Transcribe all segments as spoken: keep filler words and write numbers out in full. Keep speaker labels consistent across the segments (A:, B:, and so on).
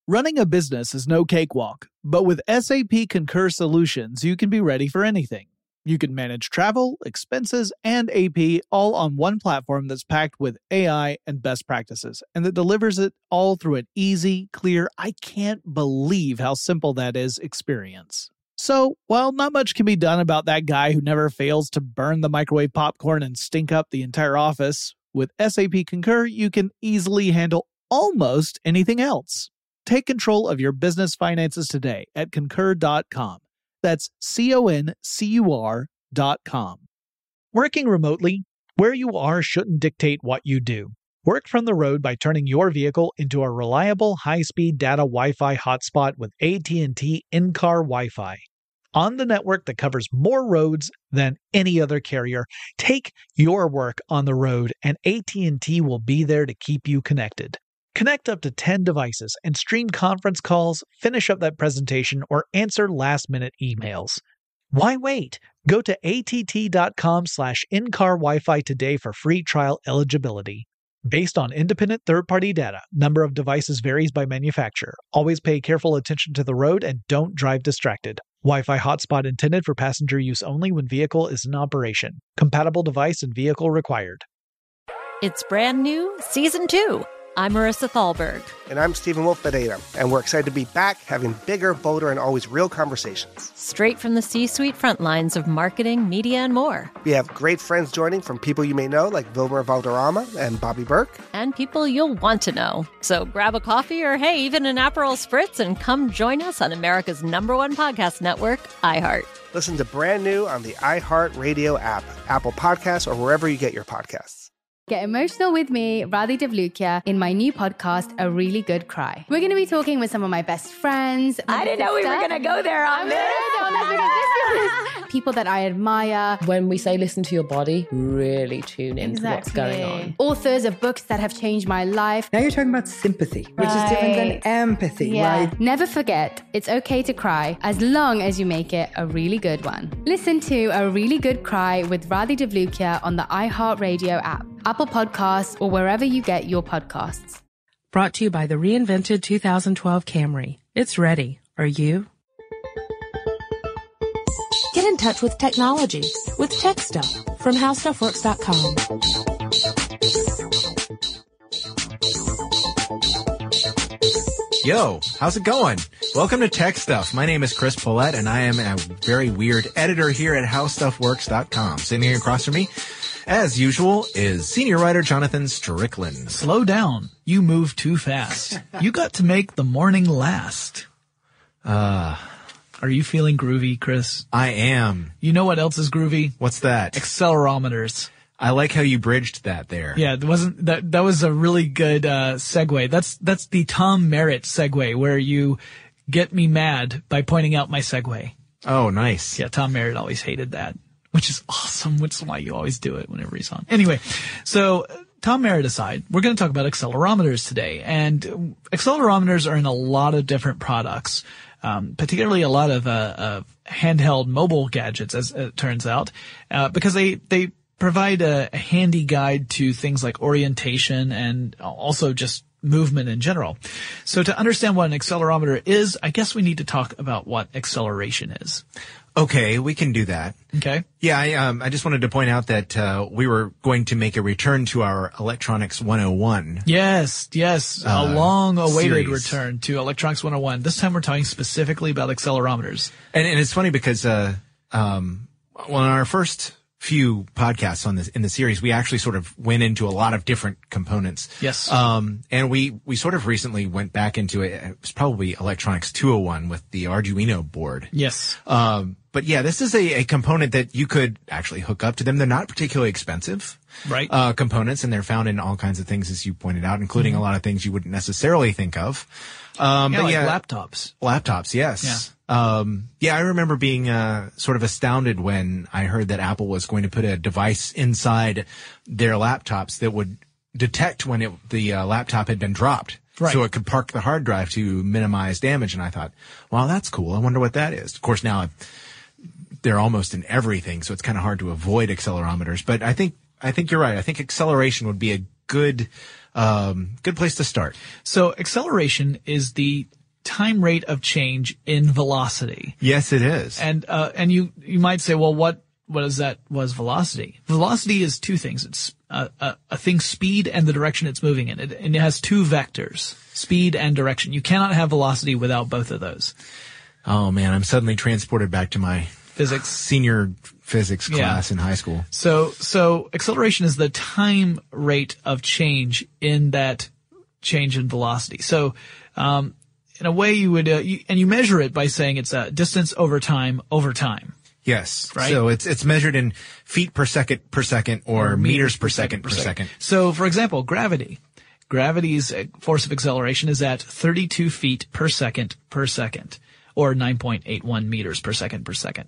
A: Running a business is no cakewalk, but with S A P Concur Solutions, you can be ready for anything. You can manage travel, expenses, and A P all on one platform that's packed with A I and best practices, and that delivers it all through an easy, clear, I can't believe how simple that is experience. So, while not much can be done about that guy who never fails to burn the microwave popcorn and stink up the entire office, with S A P Concur, you can easily handle almost anything else. Take control of your business finances today at concur dot com. That's C O N C U R dot com. Working remotely, where you are shouldn't dictate what you do. Work from the road by turning your vehicle into a reliable high-speed data Wi-Fi hotspot with A T and T in-car Wi-Fi. On the network that covers more roads than any other carrier, take your work on the road and A T and T will be there to keep you connected. Connect up to ten devices and stream conference calls, finish up that presentation, or answer last-minute emails. Why wait? Go to A T T dot com slash in-car Wi-Fi today for free trial eligibility. Based on independent third-party data, number of devices varies by manufacturer. Always pay careful attention to the road and don't drive distracted. Wi-Fi hotspot intended for passenger use only when vehicle is in operation. Compatible device and vehicle required.
B: It's brand new, season two. I'm Marissa Thalberg.
C: And I'm Stephen Wolf Pereira, and we're excited to be back having bigger, bolder, and always real conversations.
B: Straight from the C-suite front lines of marketing, media, and more.
C: We have great friends joining from people you may know, like Wilmer Valderrama and Bobby Burke.
B: And people you'll want to know. So grab a coffee or, hey, even an Aperol Spritz and come join us on America's number one podcast network, iHeart.
C: Listen to Brand New on the iHeart Radio app, Apple Podcasts, or wherever you get your podcasts.
D: Get emotional with me, Radhi Devlukia, in my new podcast, A Really Good Cry. We're going to be talking with some of my best friends.
E: I didn't know we were going to go there on this.
D: People that I admire.
E: When we say listen to your body, really tune into
D: Exactly.
E: what's going on.
D: Authors of books that have changed my life.
F: Now you're talking about sympathy, which
D: Right.
F: is different than empathy,
D: Yeah.
F: right?
D: Never forget, it's okay to cry as long as you make it a really good one. Listen to A Really Good Cry with Radhi Devlukia on the iHeartRadio app, Apple Podcasts, or wherever you get your podcasts.
G: Brought to you by the reinvented two thousand twelve Camry. It's ready. Are you? Get in touch with technology with Tech Stuff from how stuff works dot com.
H: Yo, how's it going? Welcome to Tech Stuff. My name is Chris Pollette, and I am a very weird editor here at how stuff works dot com. Sitting across from me, as usual, is senior writer Jonathan Strickland.
A: Slow down. You move too fast. You got to make the morning last.
H: Uh,
A: Are you feeling groovy, Chris?
H: I am.
A: You know what else is groovy?
H: What's that?
A: Accelerometers.
H: I like how you bridged that there.
A: Yeah, it wasn't that that was a really good uh segue. That's that's the Tom Merritt segue where you get me mad by pointing out my segue.
H: Oh, nice.
A: Yeah, Tom Merritt always hated that, which is awesome, which is why you always do it whenever he's on. Anyway, so Tom Merritt aside, we're going to talk about accelerometers today. And accelerometers are in a lot of different products, um, particularly a lot of, uh, of handheld mobile gadgets, as it turns out, uh, because they, they provide a, a handy guide to things like orientation and also just movement in general. So to understand what an accelerometer is, I guess we need to talk about what acceleration is.
H: Okay, we can do that.
A: Okay.
H: Yeah, I, um, I just wanted to point out that uh, we were going to make a return to our Electronics one oh one.
A: Yes, yes,
H: Uh,
A: a long-awaited
H: series.
A: return to Electronics one oh one. This time we're talking specifically about accelerometers.
H: And, and it's funny because, uh, um, well, in our first few podcasts on this, in the series, we actually sort of went into a lot of different components.
A: Yes.
H: Um, and we, we sort of recently went back into it. It was probably Electronics two oh one with the Arduino board.
A: Yes.
H: Um, but yeah, this is a, a component that you could actually hook up to them. They're not particularly expensive.
A: Right.
H: Uh, components, and they're found in all kinds of things, as you pointed out, including
A: Mm-hmm.
H: a lot of things you wouldn't necessarily think of. Um,
A: Yeah,
H: but
A: like
H: yeah,
A: laptops.
H: Laptops, yes. Yeah. Um, yeah, I remember being, uh, sort of astounded when I heard that Apple was going to put a device inside their laptops that would detect when it, the uh, laptop had been dropped.
A: Right.
H: So it could park the hard drive to minimize damage. And I thought, wow, that's cool. I wonder what that is. Of course, now they're almost in everything, so it's kind of hard to avoid accelerometers. But I think, I think you're right. I think acceleration would be a good um, good place to start.
A: So acceleration is the time rate of change in velocity.
H: Yes, it is.
A: And, uh, and you, you might say, well, what, what is that, was velocity? Velocity is two things. It's a, a, a thing's speed and the direction it's moving in. It, and it has two vectors, speed and direction. You cannot have velocity without both of those.
H: Oh man, I'm suddenly transported back to my
A: physics
H: senior physics class yeah. in high school.
A: So, so acceleration is the time rate of change in that change in velocity. So, um, in a way you would, uh, you, and you measure it by saying it's a distance over time over time.
H: Yes.
A: Right.
H: So it's, it's measured in feet per second per second or, or meters, meters per second per second. second.
A: So for example, gravity. Gravity's force of acceleration is at thirty-two feet per second per second, or nine point eight one meters per second per second.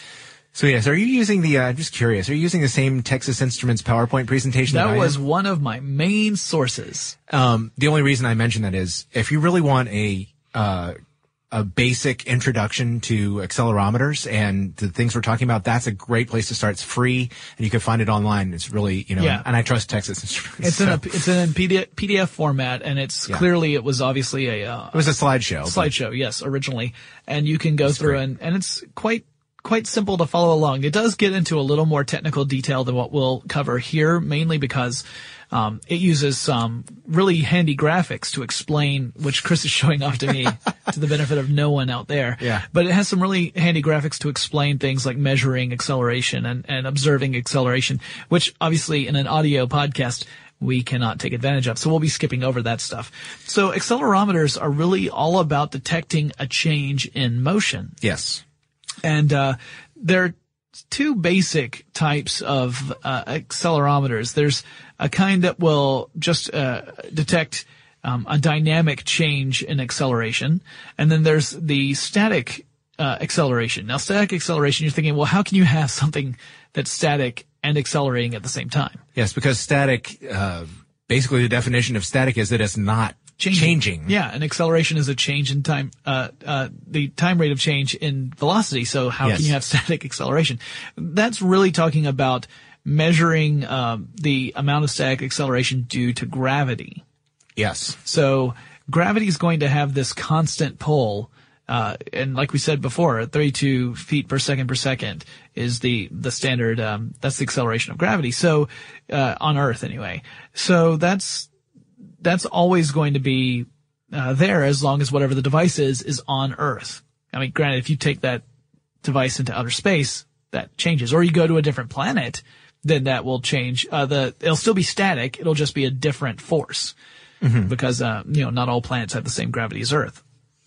H: So yes, are you using the, uh, I'm just curious, are you using the same Texas Instruments PowerPoint presentation that,
A: that
H: I
A: was
H: am?
A: one of my main sources.
H: Um, the only reason I mention that is if you really want a, uh, a basic introduction to accelerometers and the things we're talking about, that's a great place to start. It's free and you can find it online. It's really, you know,
A: yeah.
H: and I trust Texas Instruments.
A: It's so. in a, it's in a P D F, P D F format and it's yeah. clearly, it was obviously a, uh,
H: it was a slideshow.
A: Slideshow, but, yes, originally. And you can go through
H: great.
A: and, and it's quite, quite simple to follow along. It does get into a little more technical detail than what we'll cover here, mainly because um it uses some really handy graphics to explain, which Chris is showing off to me to the benefit of no one out there.
H: Yeah.
A: But it has some really handy graphics to explain things like measuring acceleration and, and observing acceleration, which obviously in an audio podcast we cannot take advantage of. So we'll be skipping over that stuff. So accelerometers are really all about detecting a change in motion.
H: Yes.
A: And uh there are two basic types of uh, accelerometers. There's a kind that will just uh detect um a dynamic change in acceleration, and then there's the static uh acceleration. Now, static acceleration, you're thinking, well, how can you have something that's static and accelerating at the same time?
H: Yes, because static, uh basically the definition of static is that it's not Changing. changing.
A: Yeah, and acceleration is a change in time, uh, uh, the time rate of change in velocity. So how
H: yes.
A: can you have static acceleration? That's really talking about measuring, um, the amount of static acceleration due to gravity.
H: Yes.
A: So gravity is going to have this constant pull, uh, and like we said before, thirty-two feet per second per second is the, the standard, um, that's the acceleration of gravity. So, uh, on Earth anyway. So that's, that's always going to be uh, there as long as whatever the device is is on Earth. I mean, granted, if you take that device into outer space, that changes. Or you go to a different planet, then that will change. Uh, the it'll still be static. It'll just be a different force mm-hmm. because uh, you know, not all planets have the same gravity as Earth.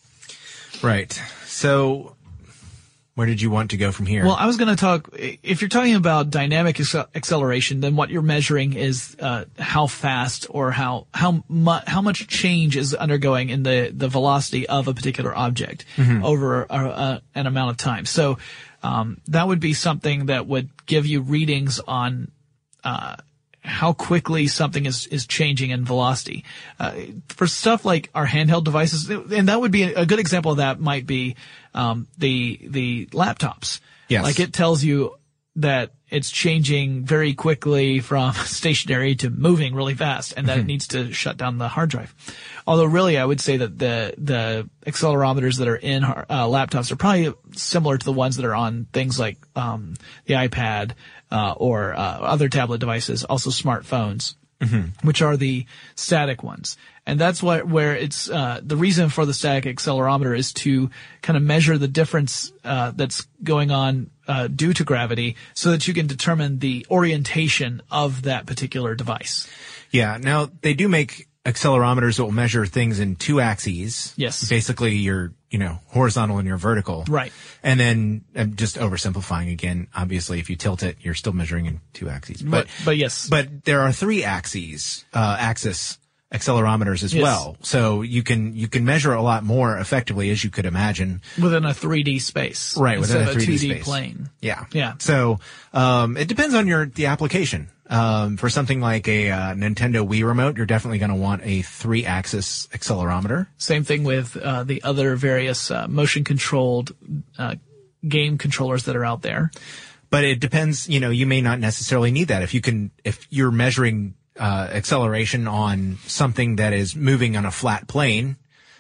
H: Right. So, where did you want to go from here?
A: Well, I was going to talk, if you're talking about dynamic ac- acceleration, then what you're measuring is, uh, how fast or how, how mu- how much change is undergoing in the, the velocity of a particular object mm-hmm. over a, a, an amount of time. So, um, that would be something that would give you readings on, uh, how quickly something is, is changing in velocity. Uh, for stuff like our handheld devices, and that would be a, a good example of that might be, um, the, the laptops.
H: Yes.
A: Like it tells you that it's changing very quickly from stationary to moving really fast and that mm-hmm. it needs to shut down the hard drive. Although really I would say that the, the accelerometers that are in uh, laptops are probably similar to the ones that are on things like, um, the iPad, uh, or, uh, other tablet devices, also smartphones, mm-hmm. which are the static ones. And that's what, where it's, uh, the reason for the static accelerometer is to kind of measure the difference, uh, that's going on, uh, due to gravity so that you can determine the orientation of that particular device.
H: Yeah. Now, they do make accelerometers that will measure things in two axes.
A: Yes.
H: Basically, your, you know, horizontal and your vertical.
A: Right.
H: And then, I'm just oversimplifying again. Obviously, if you tilt it, you're still measuring in two axes. But,
A: but, but yes.
H: But there are three axes, uh, axis accelerometers as
A: yes.
H: well. So you can, you can measure a lot more effectively as you could imagine.
A: Within a three D space.
H: Right. Within a three D
A: two D
H: space.
A: plane.
H: Yeah.
A: Yeah.
H: So, um, it depends on your, the application. Um, for something like a, uh, Nintendo Wii remote, you're definitely going to want a three axis accelerometer.
A: Same thing with, uh, the other various, uh, motion controlled, uh, game controllers that are out there.
H: But it depends, you know, you may not necessarily need that. If you can, if you're measuring uh, acceleration on something that is moving on a flat plane,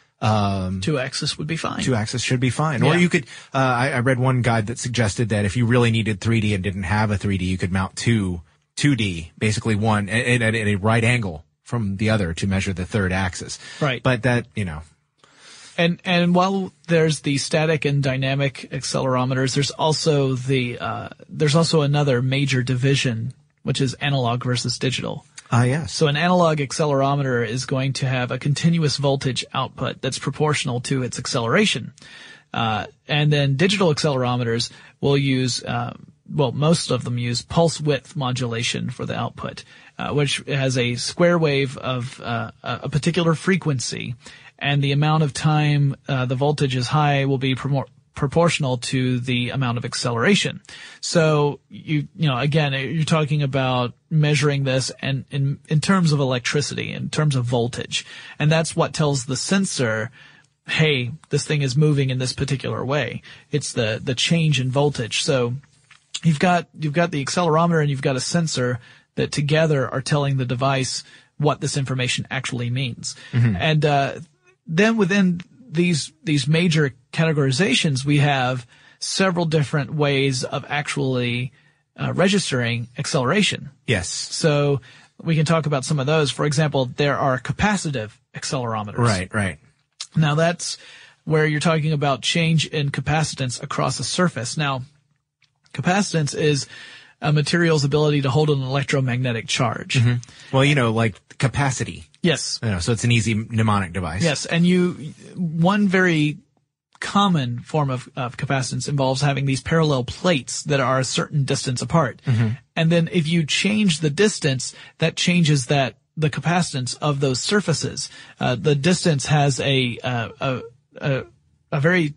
H: um,
A: two axis would be fine.
H: Two axis should be fine.
A: Yeah.
H: Or you could, uh, I, I read one guide that suggested that if you really needed three D and didn't have a three D, you could mount two, two D, basically one at, at, at a right angle from the other to measure the third axis.
A: Right.
H: But that, you know.
A: And, and while there's the static and dynamic accelerometers, there's also the, uh, there's also another major division, which is analog versus digital.
H: Ah, yes.
A: So an analog accelerometer is going to have a continuous voltage output that's proportional to its acceleration. Uh, and then digital accelerometers will use, uh, well, most of them use pulse width modulation for the output, uh, which has a square wave of, uh, a particular frequency. And the amount of time, uh, the voltage is high will be pro- proportional to the amount of acceleration. So you, you know, again, you're talking about measuring this and in, in terms of electricity, in terms of voltage. And that's what tells the sensor, hey, this thing is moving in this particular way. It's the, the change in voltage. So you've got, you've got the accelerometer and you've got a sensor that together are telling the device what this information actually means. Mm-hmm. And, uh, then within these, these major categorizations, we have several different ways of actually uh, registering acceleration.
H: Yes.
A: So we can talk about some of those. For example, there are capacitive accelerometers.
H: Right, right.
A: Now that's where you're talking about change in capacitance across a surface. Now, capacitance is a material's ability to hold an electromagnetic charge.
H: Mm-hmm. Well, you know, like capacity.
A: Yes.
H: You know, so it's an easy mnemonic device.
A: Yes. And you, one very common form of, of capacitance involves having these parallel plates that are a certain distance apart. Mm-hmm. And then if you change the distance, that changes that, the capacitance of those surfaces. Uh, the distance has a, uh, a, a, a very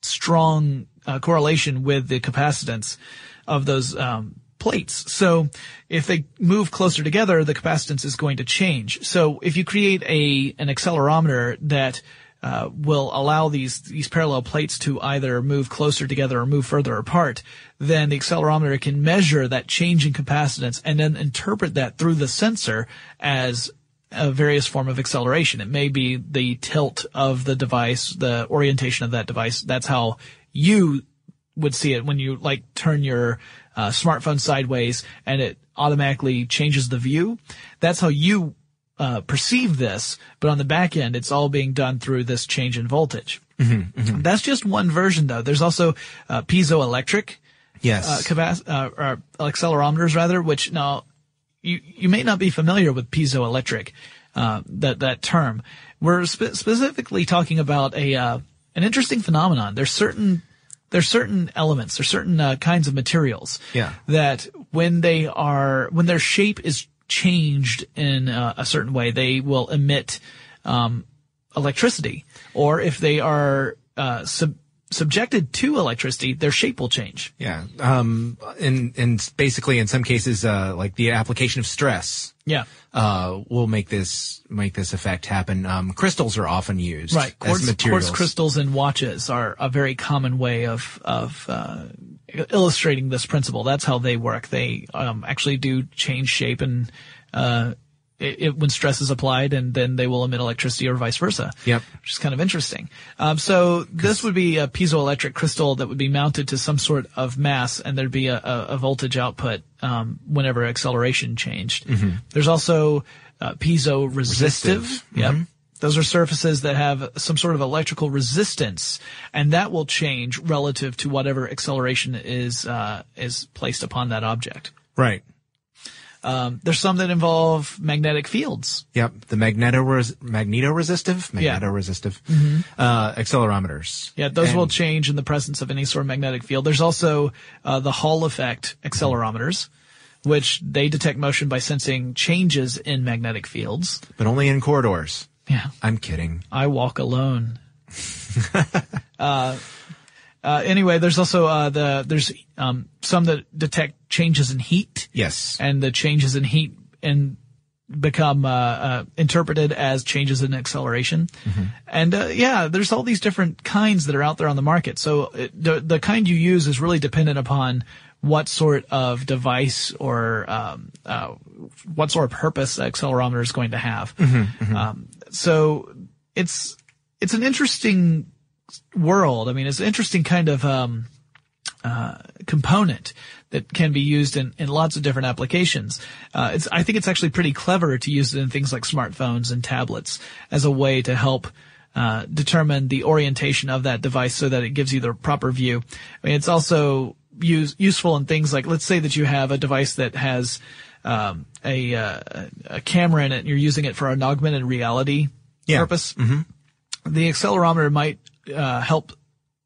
A: strong uh, correlation with the capacitance of those, um, plates. So if they move closer together, the capacitance is going to change. So if you create a an accelerometer that uh, will allow these these parallel plates to either move closer together or move further apart, then the accelerometer can measure that change in capacitance and then interpret that through the sensor as a various form of acceleration. It may be the tilt of the device, the orientation of that device. That's how you would see it when you like turn your uh, smartphone sideways and it automatically changes the view. That's how you uh, perceive this, but on the back end, it's all being done through this change in voltage. Mm-hmm, mm-hmm. That's just one version, though. There's also uh, piezoelectric,
H: yes,
A: uh, capac- uh, or accelerometers, rather. Which now you you may not be familiar with piezoelectric, uh, that that term. We're spe- specifically talking about a uh, an interesting phenomenon. There's certain There's certain elements, there's certain uh, kinds of materials
H: yeah.
A: that when they are, when their shape is changed in uh, a certain way, they will emit um, electricity. Or if they are uh, sub- subjected to electricity, their shape will change.
H: Yeah. Um, and, and basically in some cases, uh, like the application of stress.
A: Yeah.
H: Uh, will make this, make this effect happen. Um, crystals are often used.
A: Right. Quartz,
H: as materials.
A: quartz crystals in watches are a very common way of, of, uh, illustrating this principle. That's how they work. They, um, actually do change shape and, uh, It, it, when stress is applied, and then they will emit electricity or vice versa.
H: Yep.
A: Which is kind of interesting. Um, so this would be a piezoelectric crystal that would be mounted to some sort of mass, and there'd be a, a, a voltage output um, whenever acceleration changed. Mm-hmm. There's also uh, piezo-resistive. Yep. Mm-hmm. Those are surfaces that have some sort of electrical resistance, and that will change relative to whatever acceleration is uh, is placed upon that object.
H: Right.
A: Um, there's some that involve magnetic fields.
H: Yep. The magneto-res- magnetoresistive, magnetoresistive,
A: yeah. mm-hmm.
H: uh, accelerometers.
A: Yeah, those
H: and
A: will change in the presence of any sort of magnetic field. There's also, uh, the Hall effect accelerometers, which they detect motion by sensing changes in magnetic fields.
H: But only in corridors.
A: Yeah.
H: I'm kidding.
A: I walk alone. uh, Uh, anyway, there's also, uh, the, there's, um, some that detect changes in heat.
H: Yes.
A: And the changes in heat and become, uh, uh, interpreted as changes in acceleration. Mm-hmm. And, uh, yeah, there's all these different kinds that are out there on the market. So it, the, the kind you use is really dependent upon what sort of device or um, uh, what sort of purpose the accelerometer is going to have.
H: Mm-hmm, mm-hmm.
A: Um, so it's it's an interesting world. I mean, it's an interesting kind of um, uh, component that can be used in, in lots of different applications. Uh, it's, I think it's actually pretty clever to use it in things like smartphones and tablets as a way to help uh, determine the orientation of that device so that it gives you the proper view. I mean, it's also use, useful in things like, let's say that you have a device that has um, a, uh, a camera in it and you're using it for an augmented reality
H: yeah.
A: purpose.
H: Mm-hmm.
A: The accelerometer might uh, help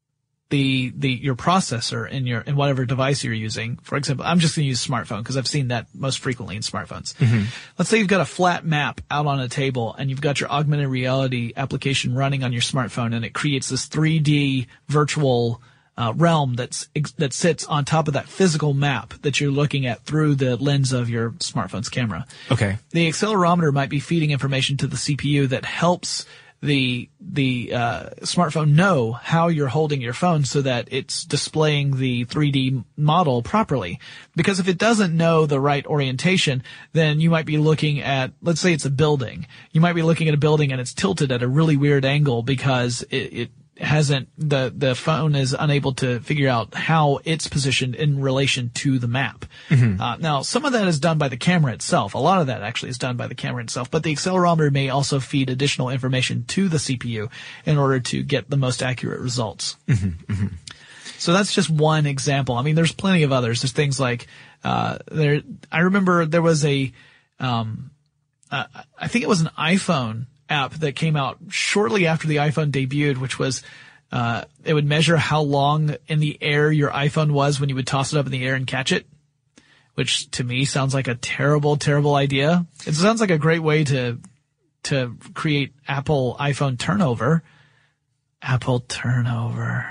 A: the the your processor in your in whatever device you're using. For example, I'm just going to use smartphone because I've seen that most frequently in smartphones.
H: Mm-hmm.
A: Let's say you've got a flat map out on a table and you've got your augmented reality application running on your smartphone, and it creates this three D virtual uh, realm that's that sits on top of that physical map that you're looking at through the lens of your smartphone's camera.
H: Okay.
A: The accelerometer might be feeding information to the C P U that helps the the uh smartphone know how you're holding your phone so that it's displaying the three D model properly. Because if it doesn't know the right orientation, then you might be looking at, let's say it's a building. You might be looking at a building and it's tilted at a really weird angle because it, it hasn't, the, the phone is unable to figure out how it's positioned in relation to the map.
H: Mm-hmm.
A: Uh, now, some of that is done by the camera itself. A lot of that actually is done by the camera itself, but the accelerometer may also feed additional information to the C P U in order to get the most accurate results.
H: Mm-hmm. Mm-hmm.
A: So that's just one example. I mean, there's plenty of others. There's things like, uh, there, I remember there was a, um, uh, I think it was an iPhone app that came out shortly after the iPhone debuted, which was, uh, it would measure how long in the air your iPhone was when you would toss it up in the air and catch it, which to me sounds like a terrible, terrible idea. It sounds like a great way to, to create Apple iPhone turnover. Apple turnover.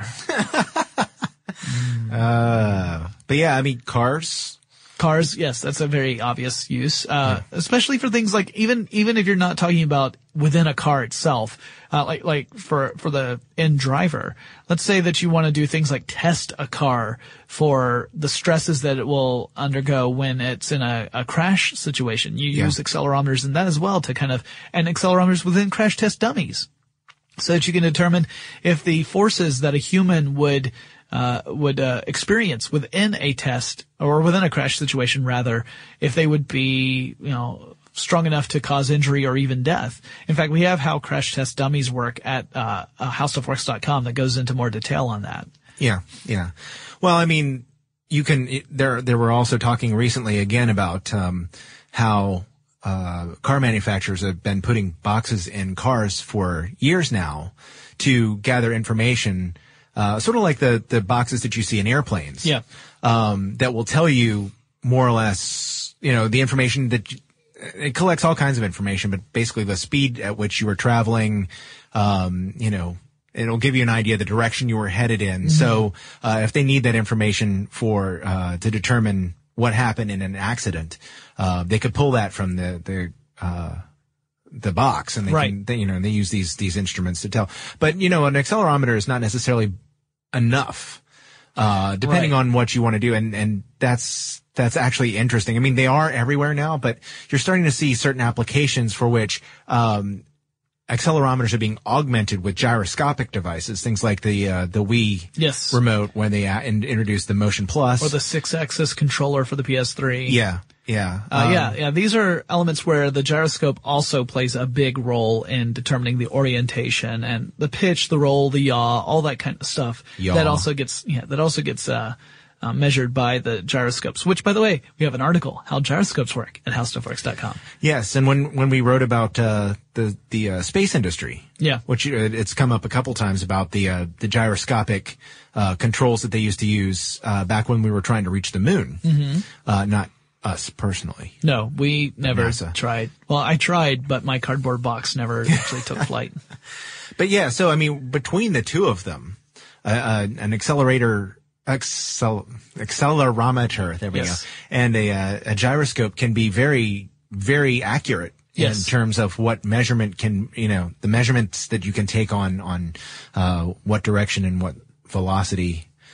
H: mm. Uh, but yeah, I mean, cars.
A: Cars, yes, that's a very obvious use, uh, yeah. especially for things like even, even if you're not talking about within a car itself, uh, like, like for, for the end driver. Let's say that you want to do things like test a car for the stresses that it will undergo when it's in a, a crash situation. You yeah. use accelerometers in that as well to kind of, and accelerometers within crash test dummies so that you can determine if the forces that a human would uh, would, uh, experience within a test or within a crash situation, rather, if they would be, you know, strong enough to cause injury or even death. In fact, we have how crash test dummies work at, uh, uh how stuff works dot com that goes into more detail on that.
H: Yeah. Yeah. Well, I mean, you can, it, there, there were also talking recently again about, um, how, uh, car manufacturers have been putting boxes in cars for years now to gather information. Uh, sort of like the, the boxes that you see in airplanes.
A: Yeah.
H: Um, that will tell you more or less, you know, the information that you, it collects all kinds of information, but basically the speed at which you were traveling, um, you know, it'll give you an idea of the direction you were headed in. Mm-hmm. So, uh, if they need that information for, uh, to determine what happened in an accident, uh, they could pull that from the, the, uh, the box, and they
A: right.
H: can, they, you know, they use these, these instruments to tell. But, you know, an accelerometer is not necessarily enough, uh, depending
A: right.
H: on what you want to do. And, and that's, that's actually interesting. I mean, they are everywhere now, but you're starting to see certain applications for which, um, accelerometers are being augmented with gyroscopic devices, things like the, uh, the Wii
A: yes.
H: remote when they uh, in, introduced the Motion Plus.
A: Or the six-axis controller for the P S three.
H: Yeah. Yeah.
A: Uh,
H: um,
A: yeah, yeah. These are elements where the gyroscope also plays a big role in determining the orientation and the pitch, the roll, the yaw, all that kind of stuff.
H: Yaw.
A: That also gets, yeah, that also gets, uh, uh, measured by the gyroscopes, which, by the way, we have an article, How Gyroscopes Work, at how stuff works dot com.
H: Yes. And when, when we wrote about, uh, the, the, uh, space industry.
A: Yeah.
H: Which, uh, it's come up a couple times about the, uh, the gyroscopic, uh, controls that they used to use, uh, back when we were trying to reach the moon.
A: Mm-hmm.
H: Uh, not, us personally.
A: No, we never
H: NASA.
A: tried. Well, I tried, but my cardboard box never actually took flight.
H: But yeah, so I mean, between the two of them, uh, uh, an accelerator, accel, accelerometer, there we
A: yes.
H: go, and a, uh, a gyroscope can be very, very accurate
A: yes.
H: in terms of what measurement can, you know, the measurements that you can take on, on, uh, what direction and what velocity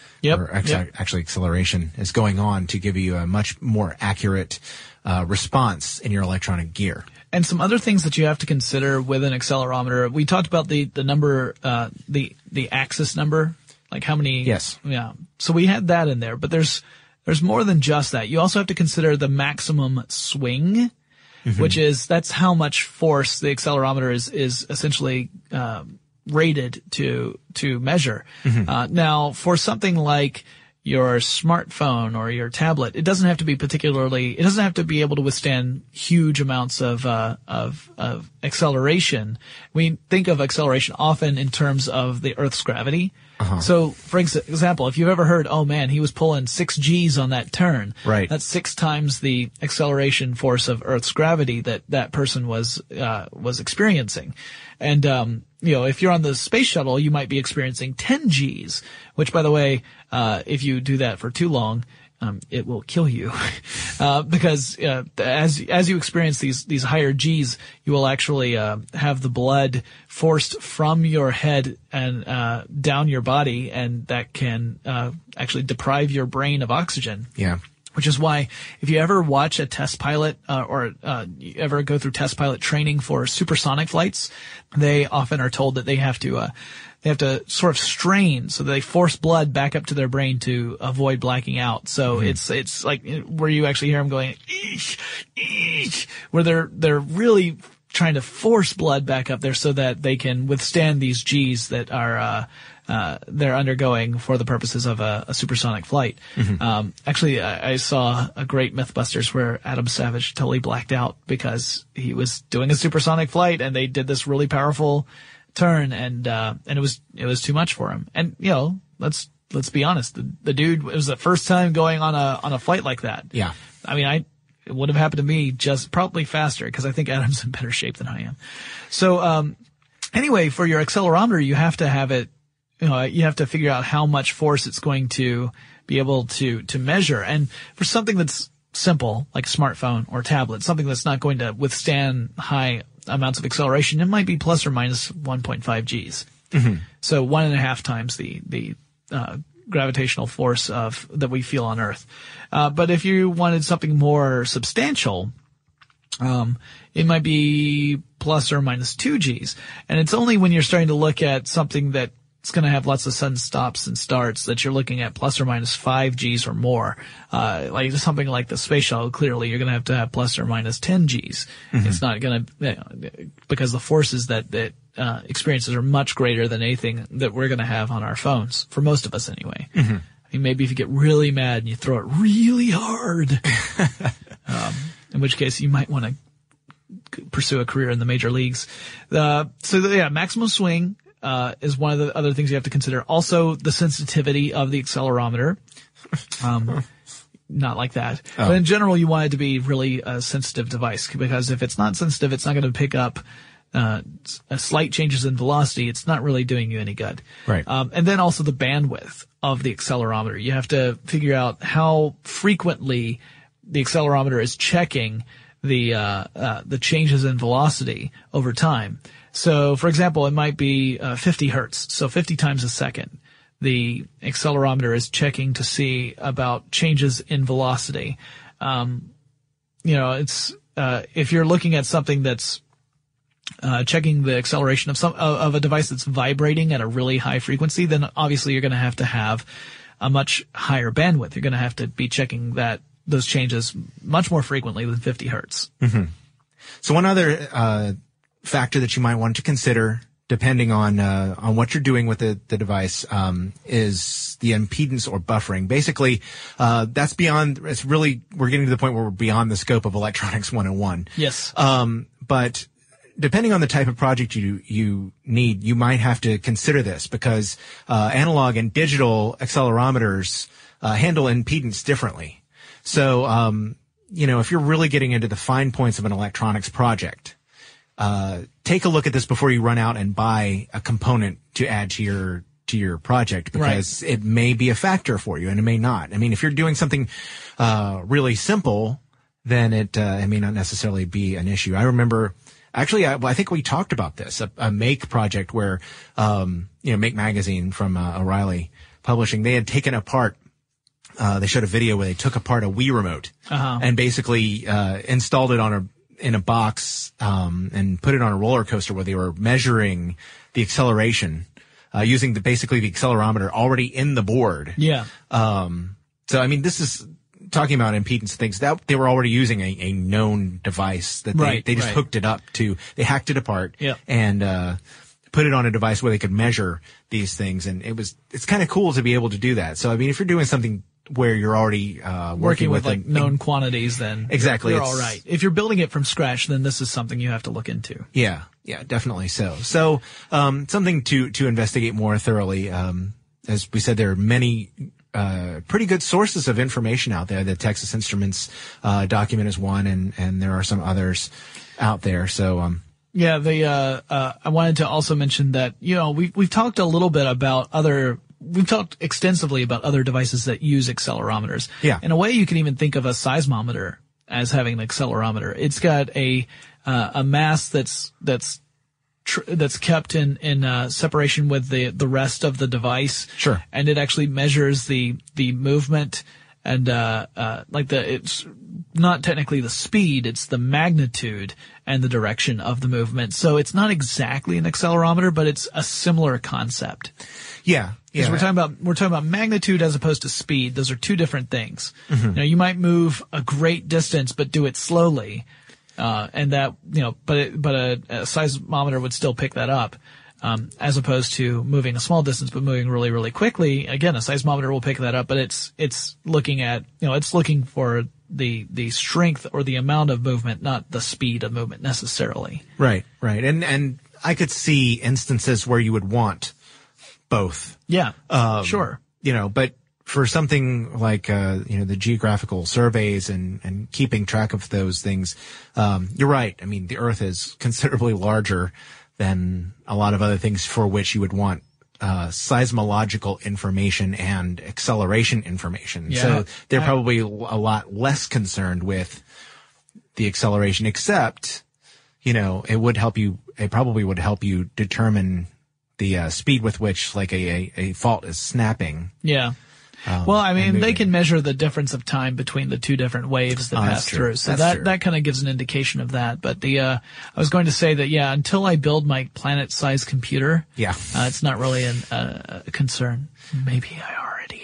A: Yep.
H: or ex-
A: Yep.
H: actually acceleration is going on to give you a much more accurate uh, response in your electronic gear.
A: And some other things that you have to consider with an accelerometer. We talked about the the number, uh, the the axis number, like how many.
H: Yes.
A: Yeah. So we had that in there, but there's there's more than just that. You also have to consider the maximum swing, mm-hmm. which is that's how much force the accelerometer is is essentially um, rated to to measure. Mm-hmm. Uh, now, for something like your smartphone or your tablet, it doesn't have to be particularly, it doesn't have to be able to withstand huge amounts of, uh, of, of acceleration. We think of acceleration often in terms of the Earth's gravity. Uh-huh. So, for ex- example, if you've ever heard, oh man, he was pulling six G's on that turn.
H: Right.
A: That's six times the acceleration force of Earth's gravity that that person was, uh, was experiencing. And, um, you know, if you're on the space shuttle, you might be experiencing ten G's, which, by the way, uh, if you do that for too long, um, it will kill you. uh, because, uh, as, as you experience these, these higher G's, you will actually, uh, have the blood forced from your head and, uh, down your body, and that can, uh, actually deprive your brain of oxygen.
H: Yeah.
A: Which is why if you ever watch a test pilot, uh, or, uh, you ever go through test pilot training for supersonic flights, they often are told that they have to, uh, they have to sort of strain, so they force blood back up to their brain to avoid blacking out. So mm-hmm. it's, it's like where you actually hear them going, eesh, eesh, where they're, they're really trying to force blood back up there so that they can withstand these G's that are, uh, uh, they're undergoing for the purposes of a, a supersonic flight. Mm-hmm. Um, actually, I, I saw a great Mythbusters where Adam Savage totally blacked out because he was doing a supersonic flight and they did this really powerful turn, and, uh, and it was, it was too much for him. And, you know, let's, let's be honest. The, the dude, it was the first time going on a, on a flight like that.
H: Yeah.
A: I mean, I, it would have happened to me just probably faster because I think Adam's in better shape than I am. So, um, anyway, for your accelerometer, you have to have it, you know, you have to figure out how much force it's going to be able to, to measure. And for something that's simple, like a smartphone or tablet, something that's not going to withstand high amounts of acceleration, it might be plus or minus one point five G's. Mm-hmm. So one and a half times the, the, uh, gravitational force of, that we feel on Earth. Uh, but if you wanted something more substantial, um, it might be plus or minus two G's. And it's only when you're starting to look at something that it's going to have lots of sudden stops and starts that you're looking at plus or minus five G's or more. Uh, like something like the space shuttle, clearly you're going to have to have plus or minus ten G's. Mm-hmm. It's not going to, you know, because the forces that, that, uh, experiences are much greater than anything that we're going to have on our phones, for most of us anyway. Mm-hmm. I mean, maybe if you get really mad and you throw it really hard, um, in which case you might want to pursue a career in the major leagues. Uh, so the, yeah, maximum swing, Uh, is one of the other things you have to consider. Also, the sensitivity of the accelerometer. Um, not like that. Oh. But in general, you want it to be really a sensitive device, because if it's not sensitive, it's not going to pick up, uh, slight changes in velocity. It's not really doing you any good.
H: Right.
A: Um, and then also the bandwidth of the accelerometer. You have to figure out how frequently the accelerometer is checking the, uh, uh, the changes in velocity over time. So, for example, it might be uh, fifty hertz, so fifty times a second. The accelerometer is checking to see about changes in velocity. Um, you know, it's uh, if you're looking at something that's uh, checking the acceleration of some of a device that's vibrating at a really high frequency, then obviously you're going to have to have a much higher bandwidth. You're going to have to be checking that those changes much more frequently than fifty hertz.
H: Mm-hmm. So one other uh factor that you might want to consider, depending on uh, on what you're doing with the, the device, um, is the impedance or buffering. Basically, uh, that's beyond. It's really we're getting to the point where we're beyond the scope of electronics one oh one.
A: Yes.
H: Um, but depending on the type of project you you need, you might have to consider this, because uh, analog and digital accelerometers uh, handle impedance differently. So, um, you know, if you're really getting into the fine points of an electronics project, Uh, take a look at this before you run out and buy a component to add to your, to your project, because right. it may be a factor for you and it may not. I mean, if you're doing something, uh, really simple, then it, uh, it may not necessarily be an issue. I remember, actually, I, I think we talked about this, a, a Make project where, um, you know, Make Magazine from, uh, O'Reilly publishing, they had taken apart, uh, they showed a video where they took apart a Wii remote
A: Uh-huh.
H: and basically, uh, installed it on a, in a box, um, and put it on a roller coaster where they were measuring the acceleration, uh, using the, basically the accelerometer already in the board.
A: Yeah.
H: Um, so I mean, this is talking about impedance things that they were already using a, a known device that they,
A: Right,
H: they just
A: right.
H: hooked it up to, they hacked it apart
A: Yep.
H: and, uh, put it on a device where they could measure these things. And it was, it's kind of cool to be able to do that. So, I mean, if you're doing something where you're already, uh, working,
A: Working with,
H: with
A: like
H: an-
A: known quantities, then
H: Exactly,
A: you're, you're
H: it's-
A: all right. If you're building it from scratch, then this is something you have to look into.
H: Yeah, yeah, definitely so. So, um, something to, to investigate more thoroughly. Um, as we said, there are many, uh, pretty good sources of information out there. The Texas Instruments, uh, document is one, and, and there are some others out there. So, um,
A: Yeah, the uh, uh, I wanted to also mention that, you know, we've we've talked a little bit about other. We've talked extensively about other devices that use accelerometers.
H: Yeah.
A: In a way, you can even think of a seismometer as having an accelerometer. It's got a uh, a mass that's that's tr- that's kept in in uh, separation with the the rest of the device.
H: Sure.
A: And it actually measures the the movement and uh uh like the it's not technically the speed, it's the magnitude and the direction of the movement. So it's not exactly an accelerometer, but it's a similar concept.
H: yeah,
A: Because
H: yeah.
A: we're talking about we're talking about magnitude as opposed to speed. Those are two different things.
H: Mm-hmm.
A: Now you might move a great distance but do it slowly, uh, and that you know, but it, but a, a seismometer would still pick that up, um, as opposed to moving a small distance but moving really really quickly. Again, a seismometer will pick that up, but it's it's looking at you know it's looking for the the strength or the amount of movement, not the speed of movement necessarily.
H: Right, right. And, and I could see instances where you would want both.
A: Yeah,
H: Um,
A: sure.
H: You know, but for something like, uh, you know, the geographical surveys and, and keeping track of those things, um, you're right. I mean, the Earth is considerably larger than a lot of other things for which you would want, uh, seismological information and acceleration information.
A: Yeah.
H: So they're
A: I-
H: probably a lot less concerned with the acceleration, except, you know, it would help you, it probably would help you determine the uh, speed with which like a, a, a fault is snapping.
A: Yeah.
H: Um,
A: Well, I
H: and
A: mean, they
H: moving.
A: can measure the difference of time between the two different waves that
H: Oh,
A: pass
H: that's true.
A: through. So
H: That's
A: that,
H: true.
A: that kind of gives an indication of that. But the, uh, I was going to say that, yeah, until I build my planet-sized computer,
H: Yeah.
A: uh, it's not really an, uh, a concern. Maybe I already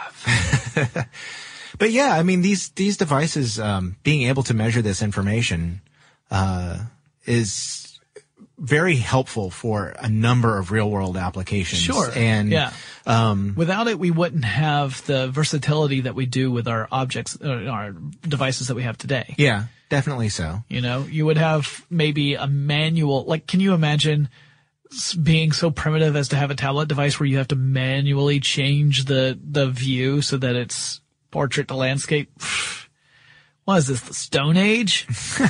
A: have.
H: But yeah, I mean, these, these devices, um, being able to measure this information, uh, is very helpful for a number of real world applications.
A: Sure.
H: And,
A: yeah.
H: um,
A: Without it, we wouldn't have the versatility that we do with our objects, uh, our devices that we have today.
H: yeah, definitely so.
A: You know, you would have maybe a manual, like, can you imagine s- being so primitive as to have a tablet device where you have to manually change the, the view so that it's portrait to landscape? What is this, the Stone Age?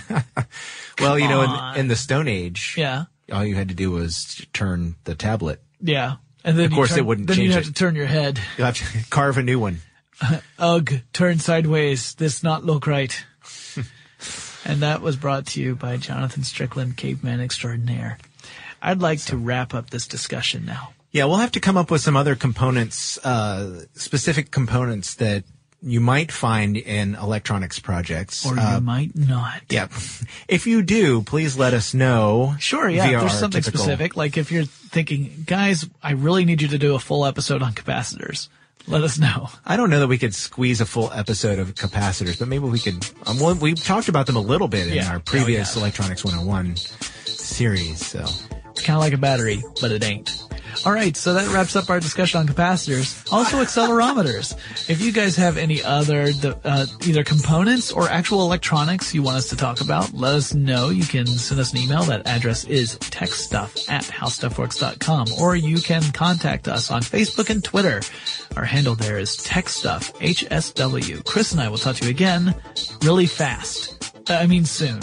H: Well, you know,
A: on.
H: in, in the Stone Age,
A: Yeah.
H: all you had to do was turn the tablet.
A: Yeah. And then
H: Of
A: you
H: course,
A: turn-
H: it wouldn't
A: then you
H: change
A: have
H: it.
A: to turn your head.
H: You'll have to carve a new one.
A: Ugh, turn sideways. This not look right. And that was brought to you by Jonathan Strickland, Caveman Extraordinaire. I'd like to wrap up this discussion now.
H: Yeah, we'll have to come up with some other components, uh, specific components that you might find in electronics projects.
A: Or
H: Uh,
A: you might not.
H: yeah. If you do, please let us know.
A: Sure, yeah.
H: via
A: If there's
H: our
A: something
H: typical-
A: specific, like if you're thinking, guys, I really need you to do a full episode on capacitors, let us know.
H: I don't know that we could squeeze a full episode of capacitors, but maybe we could. Um, well, we talked about them a little bit in
A: Yeah.
H: our
A: Oh,
H: previous
A: yeah.
H: Electronics one oh one series. So
A: It's kind of like a battery, but it ain't. All right, so that wraps up our discussion on capacitors. Also accelerometers. If you guys have any other uh, either components or actual electronics you want us to talk about, let us know. You can send us an email. That address is techstuff at howstuffworks dot com, or you can contact us on Facebook and Twitter. Our handle there is techstuff, H S W. Chris and I will talk to you again really fast. Uh, I mean soon.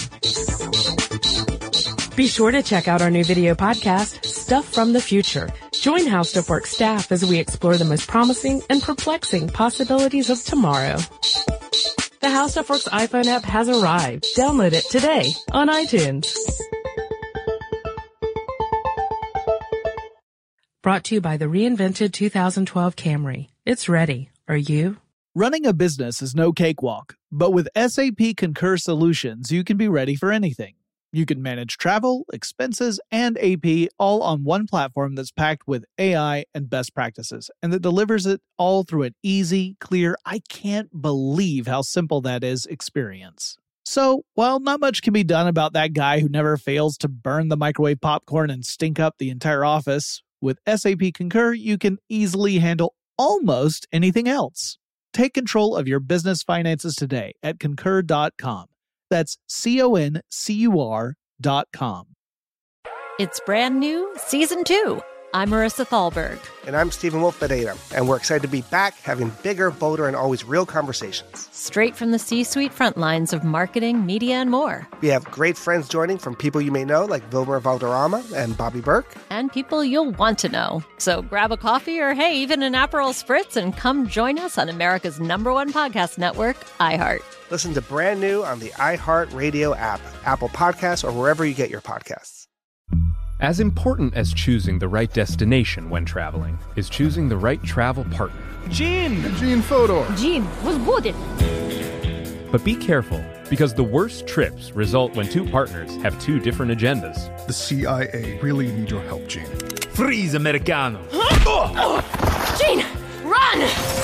I: Be sure to check out our new video podcast, Stuff from the Future. Join How Stuff Works staff as we explore the most promising and perplexing possibilities of tomorrow. The How Stuff Works iPhone app has arrived. Download it today on iTunes. Brought to you by the reinvented two thousand twelve Camry. It's ready. Are you?
A: Running a business is no cakewalk, but with S A P Concur Solutions, you can be ready for anything. You can manage travel, expenses, and A P all on one platform that's packed with A I and best practices, and that delivers it all through an easy, clear, I can't believe how simple that is experience. So, while not much can be done about that guy who never fails to burn the microwave popcorn and stink up the entire office, with S A P Concur, you can easily handle almost anything else. Take control of your business finances today at concur dot com. That's C O N C U R dot com.
B: It's brand new, season two. I'm Marissa Thalberg.
C: And I'm Stephen Wolf Bedeta, and we're excited to be back having bigger, bolder, and always real conversations.
B: Straight from the C-suite front lines of marketing, media, and more.
C: We have great friends joining from people you may know, like Wilmer Valderrama and Bobby Burke.
B: And people you'll want to know. So grab a coffee or, hey, even an Aperol Spritz and come join us on America's number one podcast network, iHeart.
C: Listen to brand new on the iHeart Radio app, Apple Podcasts, or wherever you get your podcasts.
J: As important as choosing the right destination when traveling is choosing the right travel partner.
K: Gene! Gene Fodor!
L: Gene, was good.
J: But be careful, because the worst trips result when two partners have two different agendas.
K: The C I A really need your help, Gene.
M: Freeze, Americano!
L: Gene, run!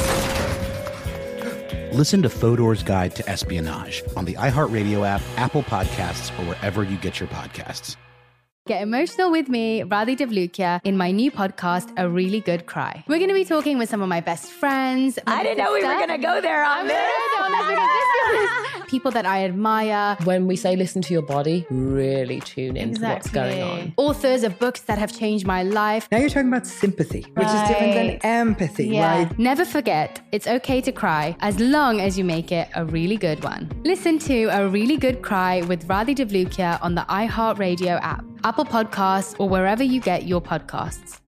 N: Listen to Fodor's Guide to Espionage on the iHeartRadio app, Apple Podcasts, or wherever you get your podcasts.
D: Get emotional with me, Radhi Devlukia, in my new podcast, A Really Good Cry. We're going to be talking with some of my best friends.
E: I didn't know we were going to go there on this.
D: People that I admire.
E: When we say listen to your body, really tune into
D: exactly.
E: what's going on.
D: Authors of books that have changed my life.
F: Now you're talking about sympathy, which
D: right.
F: is different than empathy,
D: yeah.
F: right?
D: Never forget, it's okay to cry as long as you make it a really good one. Listen to A Really Good Cry with Radhi Devlukia on the iHeartRadio app, Apple Podcasts, or wherever you get your podcasts.